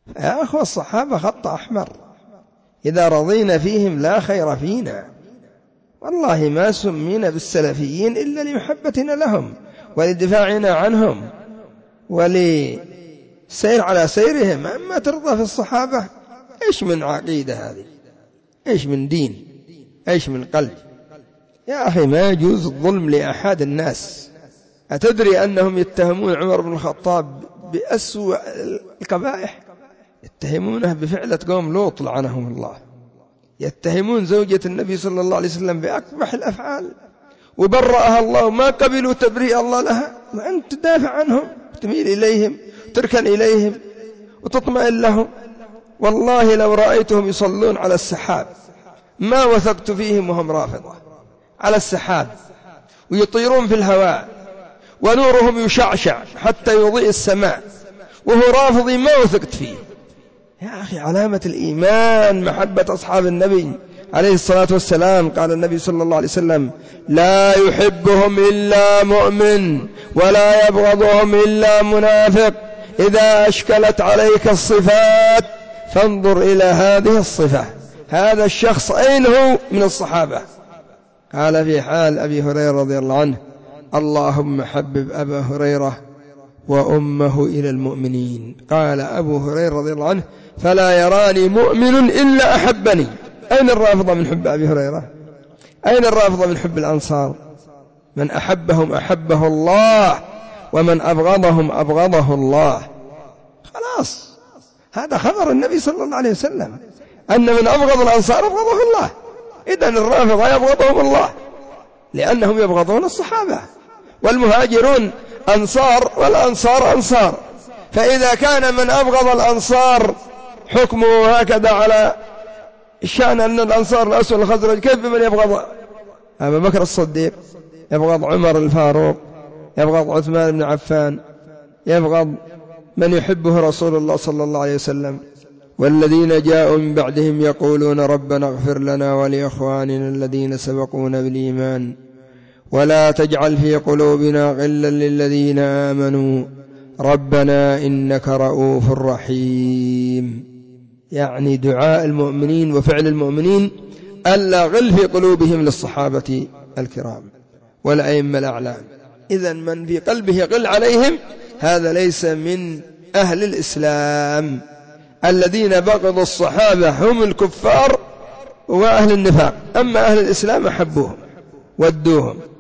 يا أخوة الصحابة خط أحمر، إذا رضينا فيهم لا خير فينا. والله ما سمينا بالسلفيين إلا لمحبتنا لهم ولدفاعنا عنهم ولسير على سيرهم. أما ترضى في الصحابة، إيش من عقيدة هذه؟ إيش من دين؟ إيش من قلب؟ يا أخي ما يجوز الظلم لأحد الناس. أتدري أنهم يتهمون عمر بن الخطاب بأسوأ القبائح؟ يتهمونه بفعلة قوم لوط لعنهم الله، يتهمون زوجة النبي صلى الله عليه وسلم بأقبح الأفعال وبرأها الله، ما قبلوا تبريء الله لها، وأنت تدافع عنهم، تميل إليهم، تركن إليهم وتطمئن لهم. والله لو رأيتهم يصلون على السحاب ما وثقت فيهم وهم رافضة، على السحاب ويطيرون في الهواء ونورهم يشعشع حتى يضيء السماء وهو رافضي ما وثقت فيه. يا أخي علامة الإيمان محبة أصحاب النبي عليه الصلاة والسلام. قال النبي صلى الله عليه وسلم: لا يحبهم إلا مؤمن ولا يبغضهم إلا منافق. إذا أشكلت عليك الصفات فانظر إلى هذه الصفة، هذا الشخص أين هو من الصحابة؟ قال في حال أبي هريرة رضي الله عنه: اللهم حبب أبا هريرة وأمه إلى المؤمنين. قال أبو هريرة رضي الله عنه: فلا يراني مؤمن إلا أحبني. أين الرافضة من حب أبي هريرة؟ أين الرافضة من حب الأنصار؟ من أحبهم أحبه الله ومن أبغضهم أبغضه الله. خلاص، هذا خبر النبي صلى الله عليه وسلم أن من أبغض الأنصار أبغضه الله. إذن الرافضة يبغضهم الله لأنهم يبغضون الصحابة، والمهاجرون أنصار والأنصار أنصار. فإذا كان من أبغض الأنصار حكمه هكذا على الشأن أن الأنصار الأسود الخزرج، كيف بمن يبغض أبا بكر الصديق، يبغض عمر الفاروق، يبغض عثمان بن عفان، يبغض من يحبه رسول الله صلى الله عليه وسلم؟ والذين جاءوا من بعدهم يقولون ربنا اغفر لنا ولإخواننا الذين سبقونا بالإيمان ولا تجعل في قلوبنا غلا للذين آمنوا ربنا إنك رؤوف رحيم. يعني دعاء المؤمنين وفعل المؤمنين ألا غل في قلوبهم للصحابة الكرام والأئمة الأعلام. إذن من في قلبه غل عليهم هذا ليس من أهل الإسلام. الذين بغضوا الصحابة هم الكفار وأهل النفاق، أما أهل الإسلام أحبوهم ودوهم.